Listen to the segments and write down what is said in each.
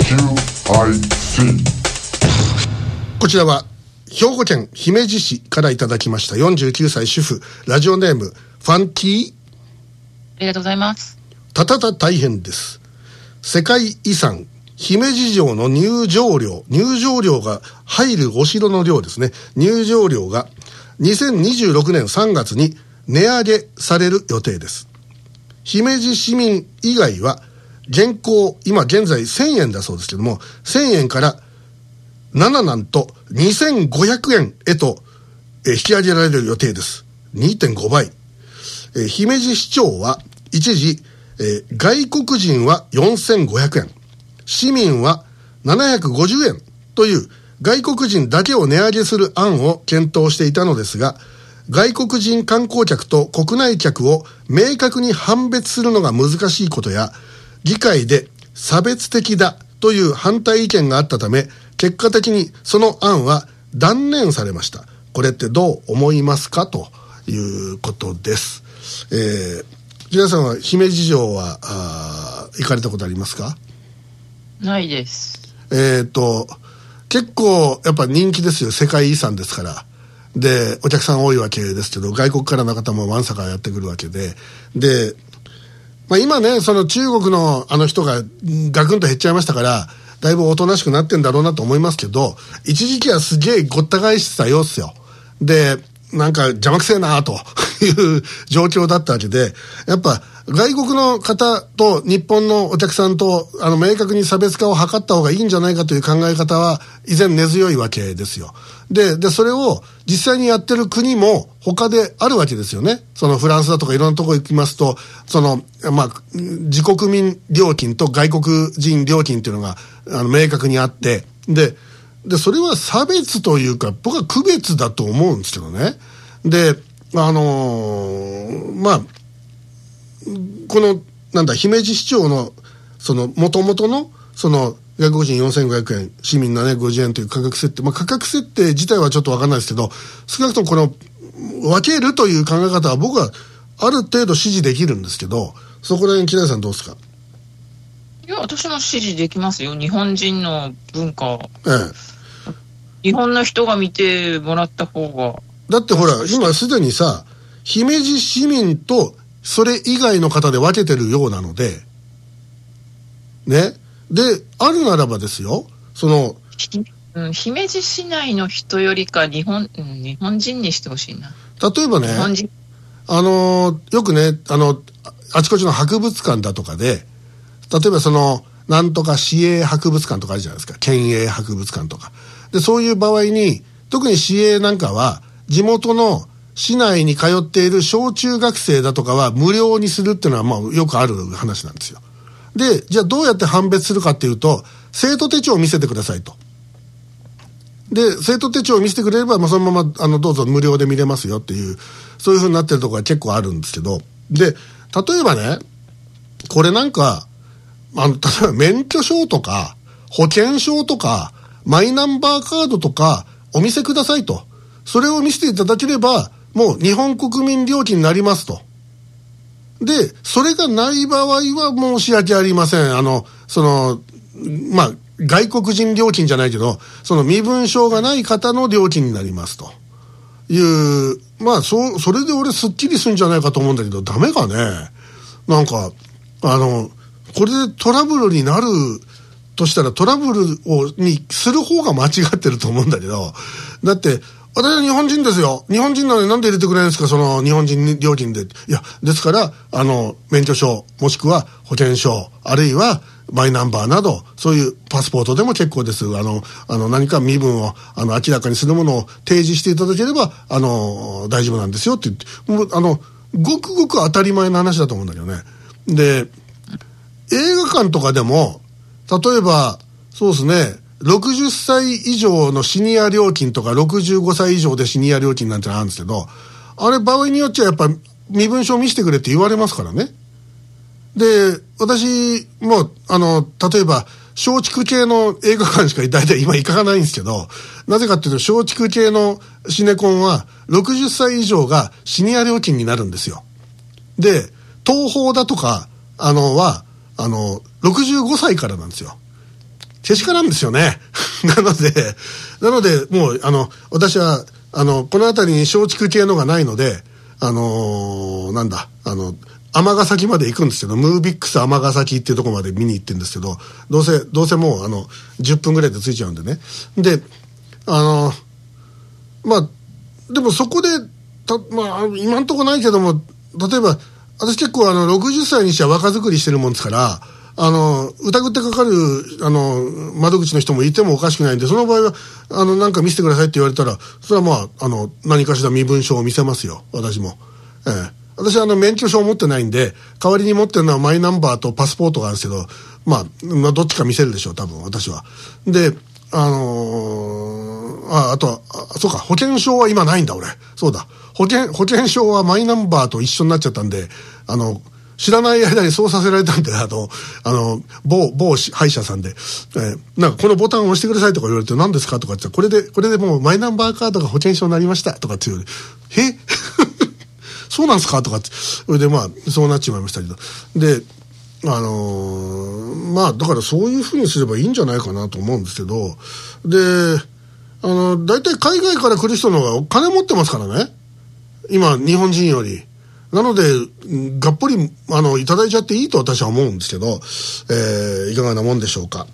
こちらは兵庫県姫路市からいただきました49歳主婦、ラジオネームファンキー。 ありがとうございます。 大変です。世界遺産姫路城の入場料が入るお城の量ですね。入場料が2026年3月に値上げされる予定です。姫路市民以外は今現在1000円だそうですけども、1000円からなんと2500円へと引き上げられる予定です。2.5 倍。姫路市長は一時、外国人は4500円、市民は750円という外国人だけを値上げする案を検討していたのですが、外国人観光客と国内客を明確に判別するのが難しいことや、議会で差別的だという反対意見があったため、結果的にその案は断念されました。これってどう思いますかということです。皆さんは姫路城は行かれたことありますか？ ないです。 結構やっぱ人気ですよ。世界遺産ですから。でお客さん多いわけですけど、外国からの方もわんさかやってくるわけで、今ね、その中国の人がガクンと減っちゃいましたから、だいぶおとなしくなってんだろうなと思いますけど、一時期はすげえごった返してたようっすよ。でなんか邪魔くせえなという状況だったわけで、やっぱ外国の方と日本のお客さんと明確に差別化を図った方がいいんじゃないかという考え方は依然根強いわけですよ。でそれを実際にやってる国も他であるわけですよね。そのフランスだとかいろんなところ行きますと、自国民料金と外国人料金っていうのが明確にあって、でそれは差別というか僕は区別だと思うんですけどね。でこの姫路市長のその元々のその外国人4500円、市民750円という価格設定、価格設定自体はちょっと分かんないですけど、少なくともこの分けるという考え方は僕はある程度支持できるんですけど、そこら辺木田さんどうですか？ いや、私も支持できますよ。日本人の文化、日本の人が見てもらった方が。 だってほら今すでにさ、姫路市民とそれ以外の方で分けてるようなのでね。であるならばですよ、 姫路市内の人よりか日本人にしてほしいな。 例えばね、よくねあちこちの博物館だとかで、例えばなんとか市営博物館とかあるじゃないですか、県営博物館とかで、そういう場合に特に市営なんかは地元の市内に通っている小中学生だとかは無料にするっていうのはよくある話なんですよ。でじゃあどうやって判別するかっていうと、生徒手帳を見せてくださいと。で生徒手帳を見せてくれれば、そのままどうぞ無料で見れますよっていう、そういう風になってるところが結構あるんですけど、で例えばね、これなんか例えば免許証とか保険証とかマイナンバーカードとかお見せくださいと。それを見せていただければもう日本国民料金になりますと。でそれがない場合は申し訳ありません。外国人料金じゃないけど、その身分証がない方の料金になりますという、それで俺すっきりするんじゃないかと思うんだけど、ダメかね。なんかこれでトラブルになるとしたらトラブルにする方が間違ってると思うんだけど、だって私は日本人ですよ。日本人なのになんで入れてくれないんですか、その日本人料金で。いや、ですから免許証もしくは保険証あるいはマイナンバーなど、そういうパスポートでも結構です。何か身分を明らかにするものを提示していただければ大丈夫なんですよって言って、ごくごく当たり前の話だと思うんだけどね。で映画館とかでも例えばそうですね、60歳以上のシニア料金とか65歳以上でシニア料金なんてのあるんですけど、あれ場合によっちゃやっぱ身分証見せてくれって言われますからね。で私も例えば松竹系の映画館しか大体今行かないんですけど、なぜかっていうと松竹系のシネコンは60歳以上がシニア料金になるんですよ。で東宝だとかは65歳からなんですよ。 けしからんですよね。なので、もう、私は、この辺りに松竹系のがないので、尼崎まで行くんですけど、ムービックス尼崎っていうところまで見に行ってるんですけど、どうせもう、10分ぐらいで着いちゃうんでね。で、でもそこで、今んとこないけども、例えば、私結構60歳にしては若作りしてるもんですから、疑ってかかる、窓口の人もいてもおかしくないんで、その場合は、なんか見せてくださいって言われたら、それは何かしら身分証を見せますよ、私も。私は免許証を持ってないんで、代わりに持ってるのはマイナンバーとパスポートがあるんですけど、どっちか見せるでしょう、多分、私は。で、あとは、そうか、保険証は今ないんだ、俺。そうだ。保険証はマイナンバーと一緒になっちゃったんで、知らない間にそうさせられたんで、某歯医者さんで、なんかこのボタンを押してくださいとか言われて、何ですかとか言って、これでもうマイナンバーカードが保険証になりましたとかっていう、そうなんですかとかって、それでそうなっちまいましたけど。で、だからそういうふうにすればいいんじゃないかなと思うんですけど、で、大体海外から来る人の方が金持ってますからね。今、日本人より。なので、がっぽり、いただいちゃっていいと私は思うんですけど、いかがなもんでしょうか。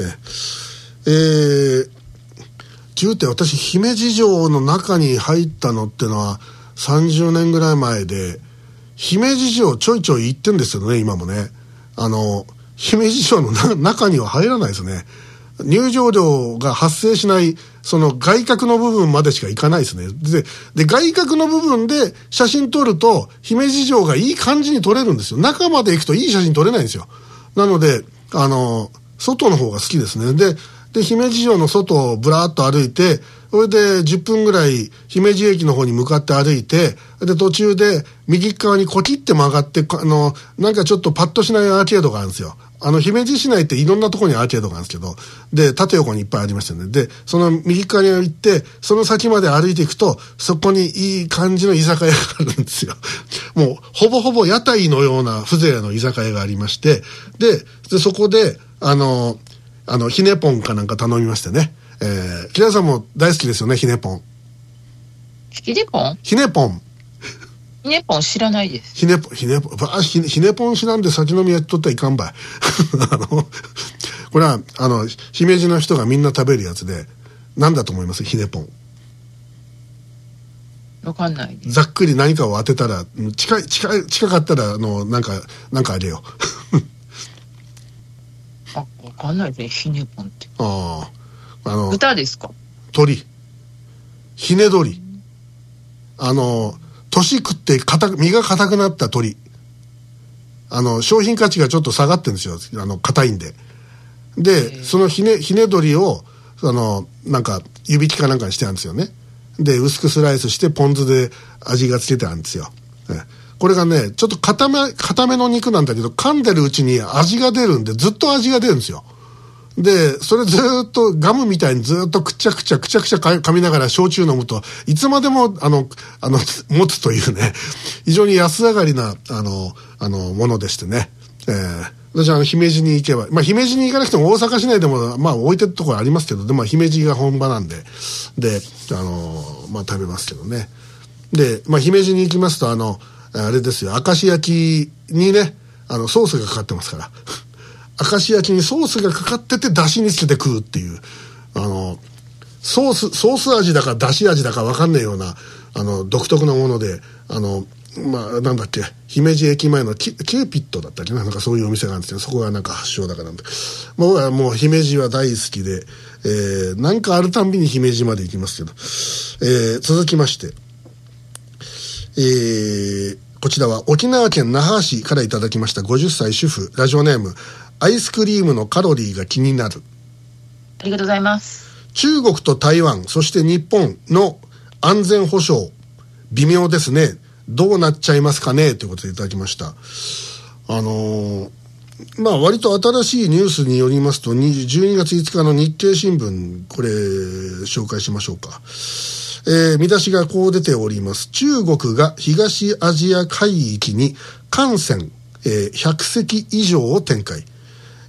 旧って私、姫路城の中に入ったのってのは30年ぐらい前で、姫路城ちょいちょい行ってんですよね、今もね。姫路城の中には入らないですね。入場料が発生しない、その外角の部分までしか行かないですね。で、外角の部分で写真撮ると、姫路城がいい感じに撮れるんですよ。中まで行くといい写真撮れないんですよ。なので、外の方が好きですね。で、姫路城の外をぶらーっと歩いて、それで10分ぐらい姫路駅の方に向かって歩いて、で、途中で右側にコキって曲がって、なんかちょっとパッとしないアーケードがあるんですよ。姫路市内っていろんなところにアーケードがあるんですけど、で、縦横にいっぱいありましたよね。で、その右側に行って、その先まで歩いていくと、そこにいい感じの居酒屋があるんですよ。もう、ほぼほぼ屋台のような風情の居酒屋がありまして、で、そこで、ひねポンかなんか頼みましてね。木田さんも大好きですよね、ひねポン。 ひねポン？ ひねポン。 ひねポン知らないです。 ひねポン知らんで先飲みやっとったらいかんばい。これは、姫路の人がみんな食べるやつで、なんだと思いますひねポン。 わかんないです。 ざっくり何かを当てたら、近かったら、なんかあげよう。わかんないですね、ひねポンって。豚ですか？ 鳥。ひね鳥。年食って身が硬くなった鳥。商品価値がちょっと下がってるんですよ。硬いんで。で、そのひね鳥を、なんか、湯引きかなんかにしてあるんですよね。で、薄くスライスしてポン酢で味がつけてあるんですよ。これがね、ちょっと硬めの肉なんだけど、噛んでるうちに味が出るんで、ずっと味が出るんですよ。で、それずっとガムみたいにずっとくちゃくちゃ噛みながら焼酎飲むと、いつまでも、持つというね、非常に安上がりな、ものでしてね。私は姫路に行けば、姫路に行かなくても大阪市内でも、置いてるところありますけど、で、姫路が本場なんで、で、食べますけどね。で、姫路に行きますと、あれですよ、明石焼きにね、ソースがかかってますから。明石焼きにソースがかかってて出汁につけて食うっていう、ソース味だか出汁味だか分かんないような、独特なもので、なんだっけ、姫路駅前のキューピットだったっけな、なんかそういうお店があるんですけど、そこがなんか発祥だからなんで。僕はもう姫路は大好きで、なんかあるたんびに姫路まで行きますけど、続きまして、こちらは沖縄県那覇市からいただきました50歳主婦、ラジオネーム、アイスクリームのカロリーが気になる。 ありがとうございます。 中国と台湾、そして日本の安全保障、微妙ですね。どうなっちゃいますかねということでいただきました。割と新しいニュースによりますと、12月5日の日経新聞、これ、紹介しましょうか。見出しがこう出ております。中国が東アジア海域に艦船、100隻以上を展開。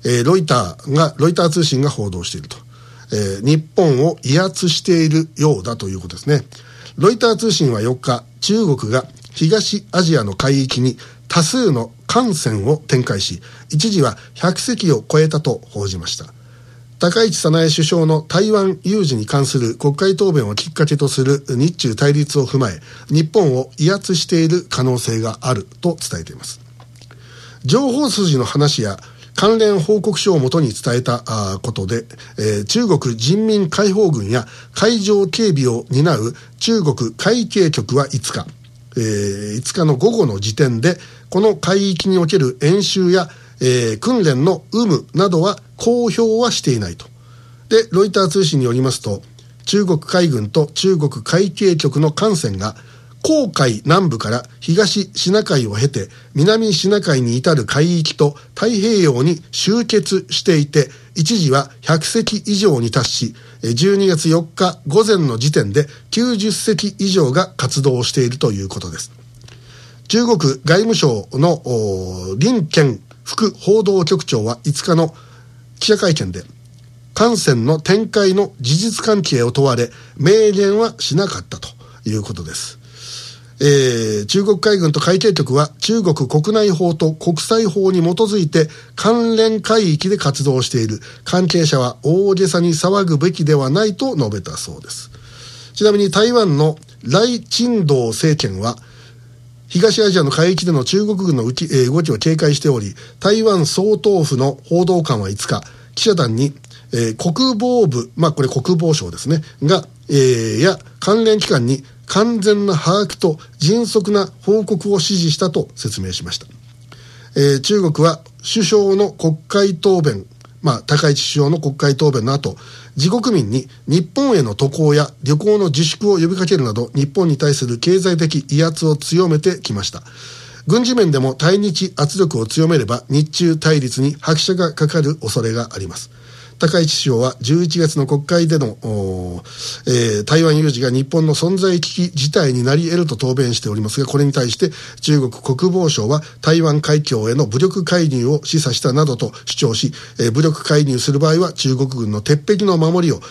ロイター通信が報道していると。日本を威圧しているようだということですね。ロイター通信は4日、中国が東アジアの海域に多数の艦船を展開し、一時は100隻を超えたと報じました。高市早苗首相の台湾有事に関する国会答弁をきっかけとする日中対立を踏まえ、日本を威圧している可能性があると伝えています。情報筋の話や関連報告書をもとに伝えたことで、中国人民解放軍や海上警備を担う中国海警局は5日、5日の午後の時点でこの海域における演習や、訓練の有無などは公表はしていないと。で、ロイター通信によりますと、中国海軍と中国海警局の艦船が黄海南部から東シナ海を経て南シナ海に至る海域と太平洋に集結していて、一時は100隻以上に達し、12月4日午前の時点で90隻以上が活動しているということです。中国外務省の林健副報道局長は5日の記者会見で、艦船の展開の事実関係を問われ明言はしなかったということです。中国海軍と海警局は中国国内法と国際法に基づいて関連海域で活動している。関係者は大げさに騒ぐべきではないと述べたそうです。ちなみに台湾の来陳道政権は東アジアの海域での中国軍の動きを警戒しており、台湾総統府の報道官は5日記者団に、国防部、これ国防省ですねが、や関連機関に完全な把握と迅速な報告を指示したと説明しました。中国は首相の国会答弁、高市首相の国会答弁の後、自国民に日本への渡航や旅行の自粛を呼びかけるなど、日本に対する経済的威圧を強めてきました。軍事面でも対日圧力を強めれば日中対立に拍車がかかる恐れがあります。高市首相は11月の国会での、台湾有事が日本の存在危機事態になり得ると答弁しておりますが、これに対して中国国防省は台湾海峡への武力介入を示唆したなどと主張し、武力介入する場合は中国軍の鉄壁の守りを、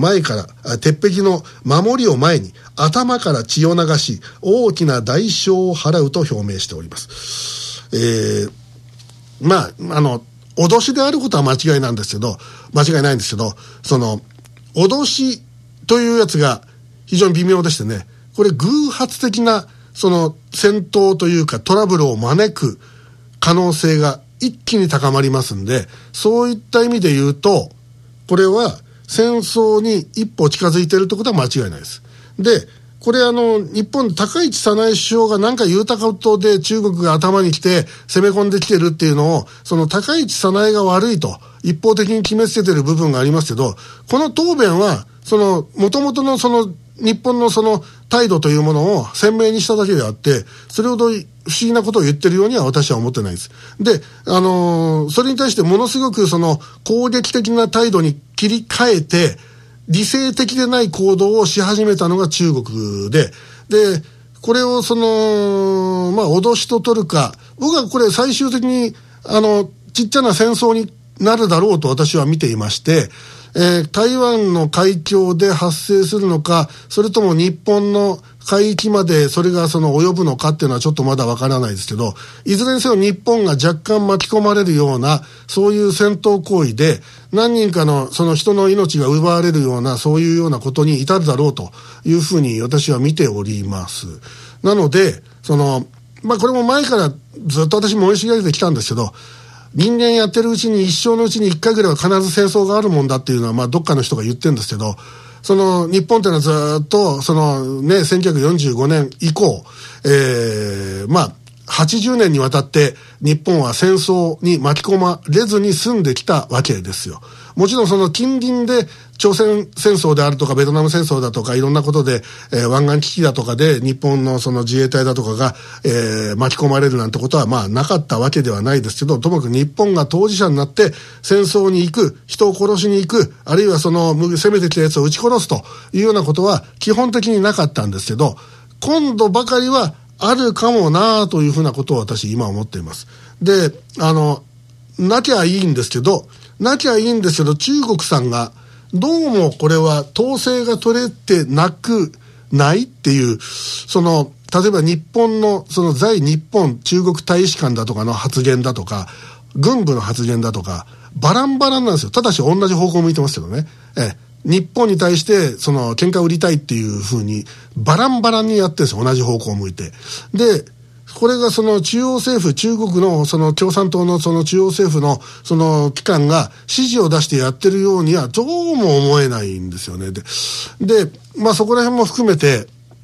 前に頭から血を流し大きな代償を払うと表明しております。脅しであることは間違いないんですけど、その脅しというやつが非常に微妙でしてね、これ偶発的なその戦闘というかトラブルを招く可能性が一気に高まりますんで、そういった意味で言うとこれは戦争に一歩近づいているということは間違いないです。で、これ日本高市早苗首相が何か言うたことで中国が頭に来て攻め込んできてるっていうのを、その高市早苗が悪いと一方的に決めつけてる部分がありますけど、この答弁はその元々のその日本のその態度というものを鮮明にしただけであって、それほど不思議なことを言ってるようには私は思ってないです。で、それに対してものすごくその攻撃的な態度に切り替えて理性的でない行動をし始めたのが中国で、これを脅しと取るか、僕はこれ最終的にちっちゃな戦争になるだろうと私は見ていまして、台湾の海峡で発生するのか、それとも日本の海域までそれが及ぶのかっていうのはちょっとまだわからないですけど、いずれにせよ日本が若干巻き込まれるようなそういう戦闘行為で何人かのその人の命が奪われるようなそういうようなことに至るだろうというふうに私は見ております。なのでこれも前からずっと私申し上げてきたんですけど、人間やってるうちに一生のうちに1回ぐらいは必ず戦争があるもんだっていうのはどっかの人が言ってるんですけど、日本っていうのはずっと1945年以降、80年にわたって日本は戦争に巻き込まれずに済んできたわけですよ。もちろんその近隣で朝鮮戦争であるとかベトナム戦争だとかいろんなことで、湾岸危機だとかで日本のその自衛隊だとかが、巻き込まれるなんてことはなかったわけではないですけど、ともかく日本が当事者になって戦争に行く、人を殺しに行く、あるいは攻めてきたやつを撃ち殺すというようなことは基本的になかったんですけど、今度ばかりはあるかもなというふうなことを私今思っています。で、 なきゃいいんですけど、中国さんがどうもこれは統制が取れてないっていう、例えば日本の在日本中国大使館だとかの発言だとか、軍部の発言だとか、バランバランなんですよ。ただし同じ方向を向いてますけどね。日本に対して喧嘩売りたいっていう風にバランバランにやってるんですよ。同じ方向を向いて。で、これが中央政府、中国の共産党の中央政府の機関が指示を出してやってるようにはどうも思えないんですよね。で、そこら辺も含めて、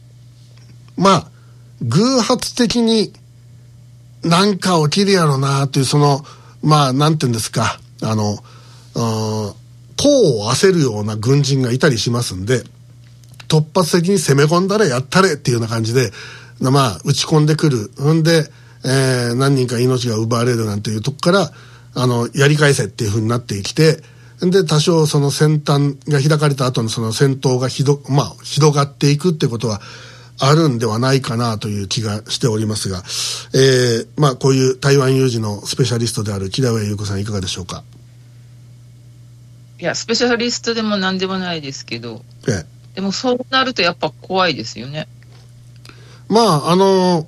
偶発的になんか起きるやろなというなんていうんですか、功を焦るような軍人がいたりしますんで、突発的に攻め込んだらやったれっていうような感じで、打ち込んでくる。んで、何人か命が奪われるなんていうとこから、やり返せっていう風になってきて、で、多少戦端が開かれた後の戦闘が広がっていくってことはあるんではないかなという気がしておりますが、こういう台湾有事のスペシャリストである木田上優子さんいかがでしょうか。 いや、スペシャリストでも何でもないですけど、でもそうなるとやっぱ怖いですよね。 中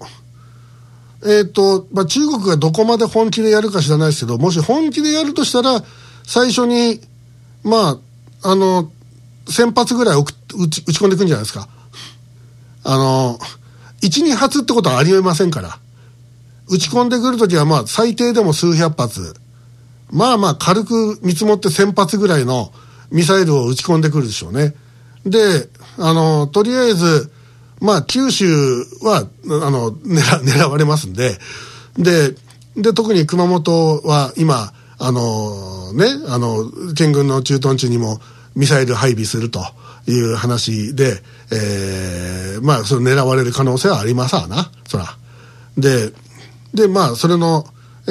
国がどこまで本気でやるか知らないですけど、もし本気でやるとしたら、最初に、1000発ぐらい打ち込んでいくんじゃないですか。1、2発ってことはありえませんから。打ち込んでくるときは最低でも数百発。軽く見積もって1000発ぐらいのミサイルを打ち込んでくるでしょうね。で、とりあえず、九州は、狙われますんで、で、特に熊本は今、県軍の駐屯地にもミサイル配備するという話で、狙われる可能性はありますわな、そら。で、それの、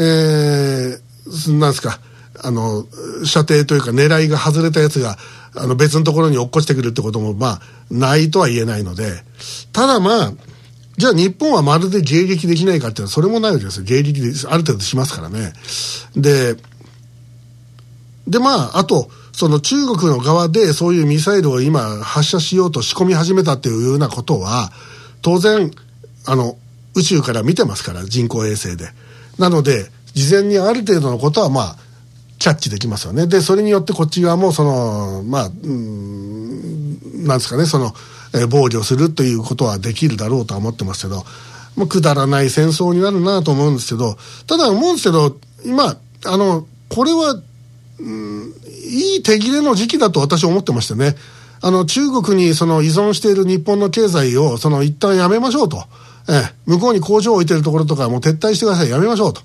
なんですか、射程というか狙いが外れたやつが、別のところに落っこちてくるってことも、ないとは言えないので、ただじゃあ日本はまるで迎撃できないかっていうのは、それもないわけですよ。迎撃である程度しますからね。で、あと、中国の側でそういうミサイルを今発射しようと仕込み始めたっていうようなことは、当然、宇宙から見てますから、人工衛星で。なので、事前にある程度のことはキャッチできますよね。で、それによってこっち側もなんですかね、防御するということはできるだろうとは思ってますけど、くだらない戦争になるなと思うんですけど、ただ思うんですけど、今、これは、いい手切れの時期だと私は思ってましてね。中国に依存している日本の経済を一旦やめましょうと。向こうに工場を置いてるところとかもう撤退してください、やめましょうと。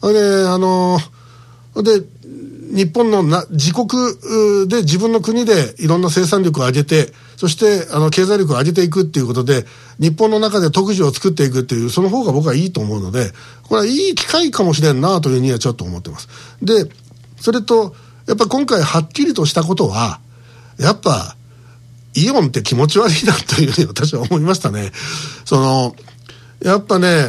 で、日本の自国で自分の国でいろんな生産力を上げて、そして経済力を上げていくっていうことで、日本の中で特需を作っていくっていう、その方が僕はいいと思うので、これはいい機会かもしれんなというふうにはちょっと思ってます。で、それと、やっぱ今回はっきりとしたことは、やっぱ、イオンって気持ち悪いなというふうに私は思いましたね。やっぱね、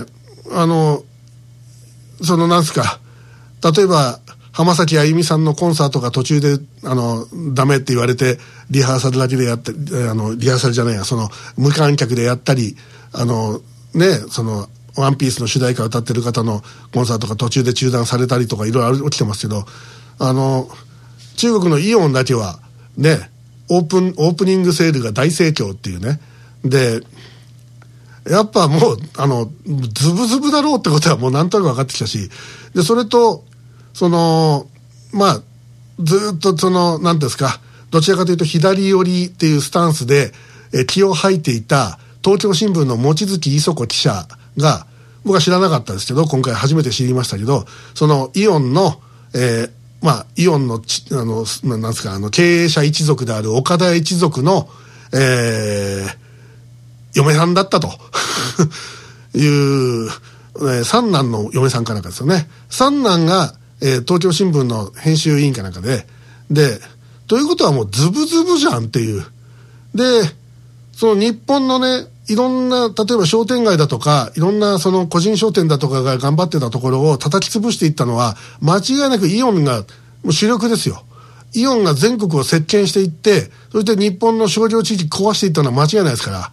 なんすか、例えば、浜崎あゆみさんのコンサートが途中で、ダメって言われて、リハーサルだけでやって、リハーサルじゃないや、無観客でやったり、ワンピースの主題歌を歌ってる方のコンサートが途中で中断されたりとかいろいろ起きてますけど、中国のイオンだけは、ね、オープニングセールが大盛況っていうね。で、やっぱもう、ズブズブだろうってことはもうなんとなく分かってきたし、で、それと、ずっとなんですか、どちらかというと左寄りっていうスタンスで、気を吐いていた東京新聞の望月磯子記者が、僕は知らなかったですけど、今回初めて知りましたけど、イオンの、イオンのなんですか、経営者一族である岡田一族の、嫁さんだったという、三男の嫁さんかなんかですよね。三男が、東京新聞の編集委員かなんかで、ということはもうズブズブじゃんっていう。で、 その日本のね、いろんな、例えば商店街だとか、いろんなその個人商店だとかが頑張ってたところを叩き潰していったのは、間違いなくイオンがもう主力ですよ。イオンが全国を席巻していって、そして日本の商業地域壊していったのは間違いないですから。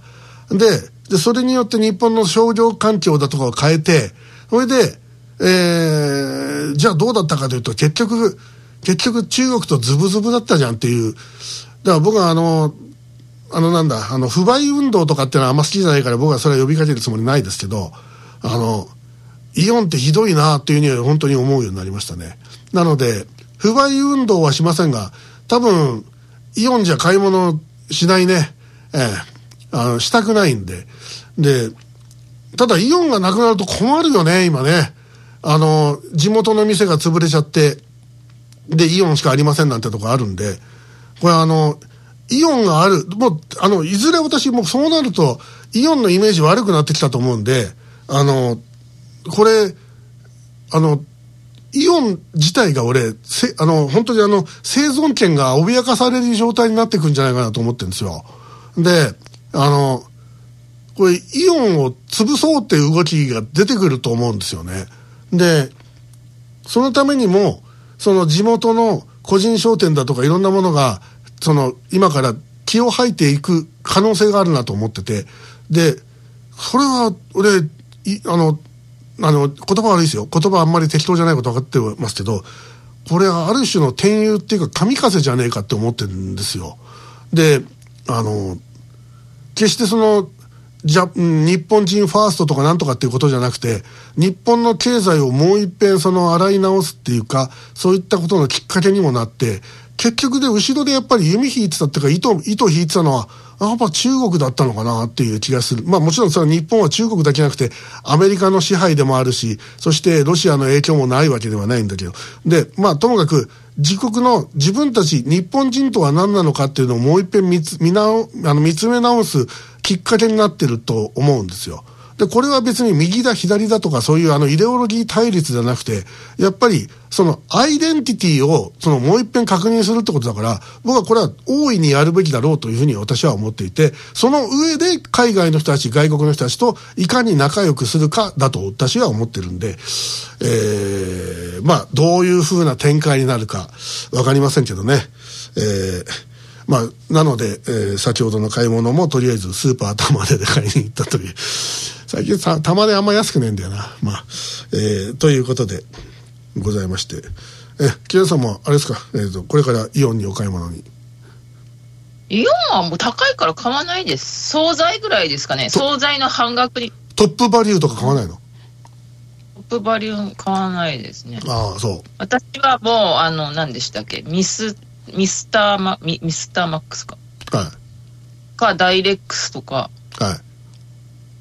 で、それによって日本の商業環境だとかを変えて、それで、じゃあどうだったかというと、結局中国とズブズブだったじゃんっていう。だから僕は不買運動とかってのはあんま好きじゃないから、僕はそれは呼びかけるつもりないですけど、イオンってひどいなっていうふうには本当に思うようになりましたね。なので、不買運動はしませんが、多分、イオンじゃ買い物しないね。したくないんで。で、ただイオンがなくなると困るよね、今ね。地元の店が潰れちゃって、で、イオンしかありませんなんてとこあるんで、これイオンがある、もう、いずれ私もそうなると、イオンのイメージ悪くなってきたと思うんで、これ、イオン自体が本当に生存権が脅かされる状態になってくんじゃないかなと思ってるんですよ。で、これ、イオンを潰そうっていう動きが出てくると思うんですよね。で、そのためにも、その地元の個人商店だとかいろんなものが、今から気を吐いていく可能性があるなと思ってて、で、それは、俺、言葉悪いですよ。言葉あんまり適当じゃないこと分かってますけど、これはある種の転入っていうか神風じゃねえかって思ってるんですよ。で、決して日本人ファーストとかなんとかっていうことじゃなくて、日本の経済をもう一遍洗い直すっていうか、そういったことのきっかけにもなって、結局で後ろでやっぱり弓引いてたっていうか糸引いてたのは、やっぱ中国だったのかなっていう気がする。まあもちろんそれは日本は中国だけじゃなくて、アメリカの支配でもあるし、そしてロシアの影響もないわけではないんだけど。で、まあともかく、自分たち、日本人とは何なのかっていうのをもう一遍見つめ直すきっかけになってると思うんですよ。で、これは別に右だ左だとかそういうイデオロギー対立じゃなくて、やっぱりそのアイデンティティをもう一遍確認するってことだから、僕はこれは大いにやるべきだろうというふうに私は思っていて、その上で海外の人たち、外国の人たちといかに仲良くするかだと私は思ってるんで、まあどういうふうな展開になるかわかりませんけどね。まあ、なので、先ほどの買い物もとりあえずスーパー玉出で買いに行ったという。最近玉出あんま安くねえんだよな。まあ、ということでございまして。木田さんもあれですか、これからイオンにお買い物に。 イオンはもう高いから買わないです。惣菜ぐらいですかね。惣菜の半額に。 トップバリューとか買わないの？ トップバリュー買わないですね。 ああ、そう。 私はもう、何でしたっけ、ミスターマックスか。 はい。 か、ダイレックスとか。 はい。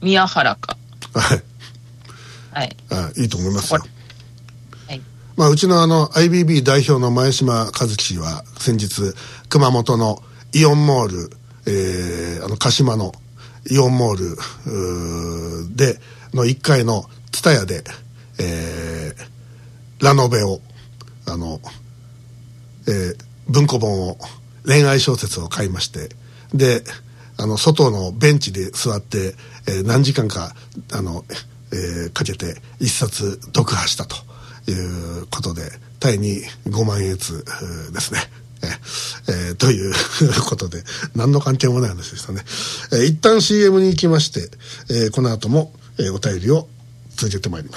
宮原か。 はい。 はい。 いいと思いますよ。 はい。 まあ、うちのIBB 代表の前島和樹氏は、先日、熊本のイオンモール、鹿島のイオンモール、で、の1階のツタヤで、ラノベを、文庫本を、恋愛小説を買いまして、で、外のベンチで座って、何時間か、かけて一冊読破したということで、タイに5万円ずつですね。ということで、何の関係もない話でしたね。一旦 CM に行きまして、この後も、お便りを続けてまいります。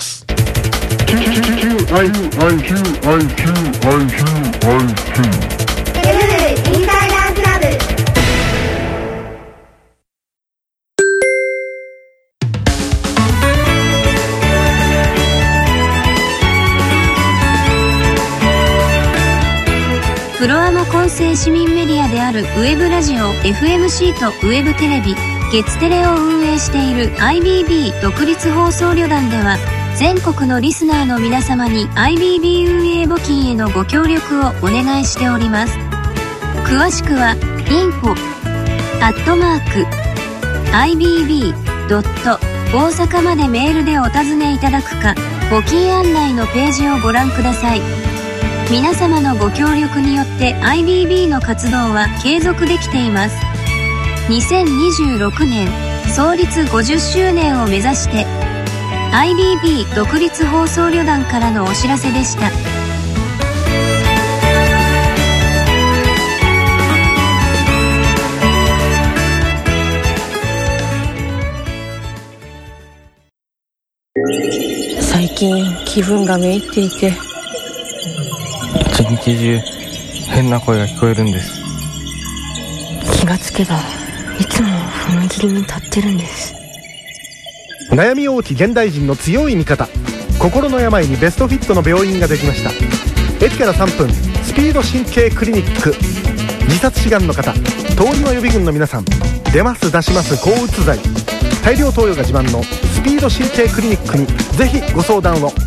プロアマ混成市民メディアであるウェブラジオ FMC とウェブテレビ月テレを運営している IBB 独立放送旅団では、全国のリスナーの皆様に IBB 運営募金へのご協力をお願いしております。詳しくは info@ibb. 大阪までメールでお尋ねいただくか、募金案内のページをご覧ください。皆様のご協力によって IBB の活動は継続できています。 2026年創立50周年を目指して IBB 独立放送旅団からのお知らせでした。 最近気分がめいっていて、 一日中変な声が聞こえるんです。 気がつけばいつも踏切に立ってるんです。 悩み多き現代人の強い味方、心の病にベストフィットの病院ができました。駅から3分、スピード神経クリニック。自殺志願の方、通りの予備軍の皆さん、出ます出します抗うつ剤、大量投与が自慢のスピード神経クリニックにぜひご相談を。